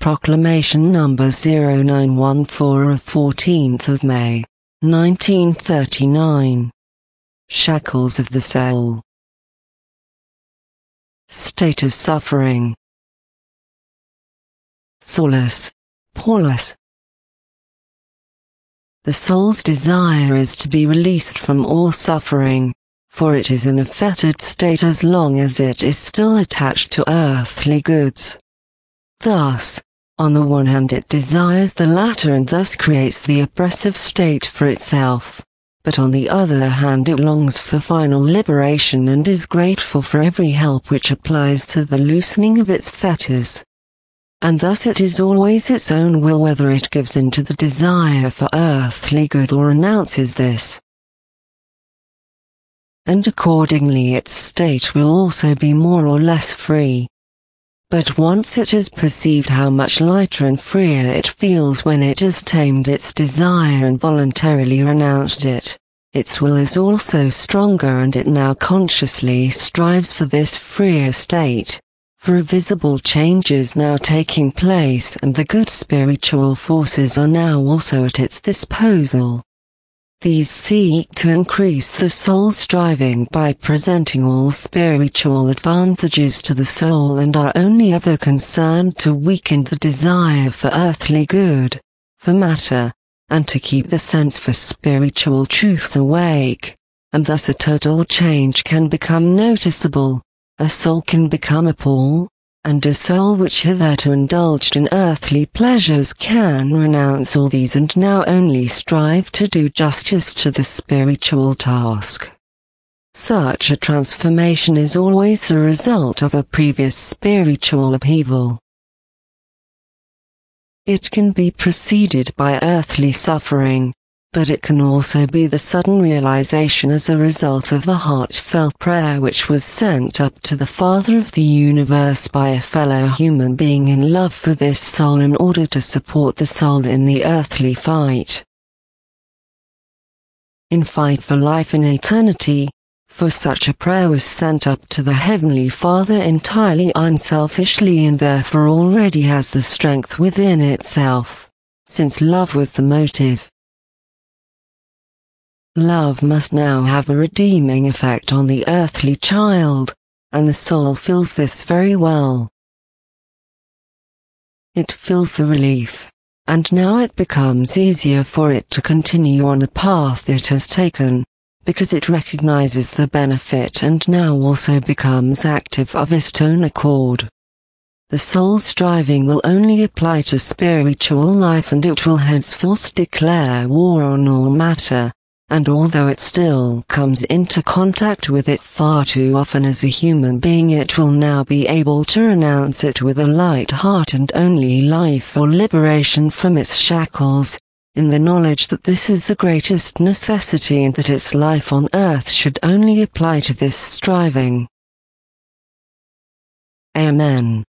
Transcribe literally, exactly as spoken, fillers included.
Proclamation number zero nine one four of fourteenth of May, nineteen thirty-nine. Shackles of the soul. State of suffering. Saulus, Paulus. The soul's desire is to be released from all suffering, for it is in a fettered state as long as it is still attached to earthly goods. Thus, on the one hand it desires the latter and thus creates the oppressive state for itself, but on the other hand it longs for final liberation and is grateful for every help which applies to the loosening of its fetters. And thus it is always its own will whether it gives in to the desire for earthly good or renounces this. And accordingly its state will also be more or less free. But once it has perceived how much lighter and freer it feels when it has tamed its desire and voluntarily renounced it, its will is also stronger and it now consciously strives for this freer state. For a visible change is now taking place and the good spiritual forces are now also at its disposal. These seek to increase the soul's striving by presenting all spiritual advantages to the soul and are only ever concerned to weaken the desire for earthly good, for matter, and to keep the sense for spiritual truths awake, and thus a total change can become noticeable. A soul can become a Paul, and a soul which hitherto indulged in earthly pleasures can renounce all these and now only strive to do justice to the spiritual task. Such a transformation is always the result of a previous spiritual upheaval. It can be preceded by earthly suffering, but it can also be the sudden realization as a result of the heartfelt prayer which was sent up to the Father of the universe by a fellow human being in love for this soul in order to support the soul in the earthly fight. In fight for life in eternity, for such a prayer was sent up to the Heavenly Father entirely unselfishly and therefore already has the strength within itself, since love was the motive. Love must now have a redeeming effect on the earthly child, and the soul feels this very well. It feels the relief, and now it becomes easier for it to continue on the path it has taken, because it recognizes the benefit and now also becomes active of its own accord. The soul's striving will only apply to spiritual life and it will henceforth declare war on all matter. And although it still comes into contact with it far too often as a human being, it will now be able to renounce it with a light heart and only life for liberation from its shackles, in the knowledge that this is the greatest necessity and that its life on earth should only apply to this striving. Amen.